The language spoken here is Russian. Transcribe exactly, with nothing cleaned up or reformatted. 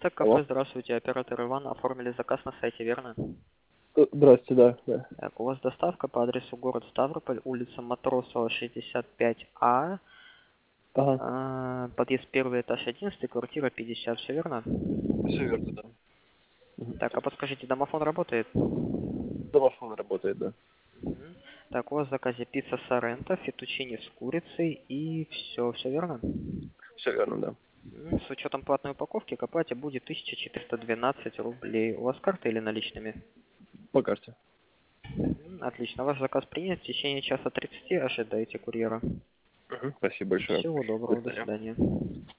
Место кафе. Здравствуйте, оператор Иван. Оформили заказ на сайте, верно? Э, Здрасте, да, да. Так, у вас доставка по адресу город Ставрополь, улица Матросова, шестьдесят пять А, Ага, а, подъезд первый, этаж одиннадцать, квартира пятьдесят, все верно? все верно, да. Мгм. Так, а подскажите, домофон работает? Домофон работает, да. Мгм. Так, у вас в заказе пицца Соренто, фетучини с курицей и все, все верно? Все верно, да. М, С учетом платной упаковки к оплате будет тысяча четыреста двенадцать рублей. У вас карта или наличными? По карте. М, Отлично, ваш заказ принят. В течение часа тридцати ожидайте курьера. Мгм. Спасибо большое. Всего До доброго, до свидания. свидания.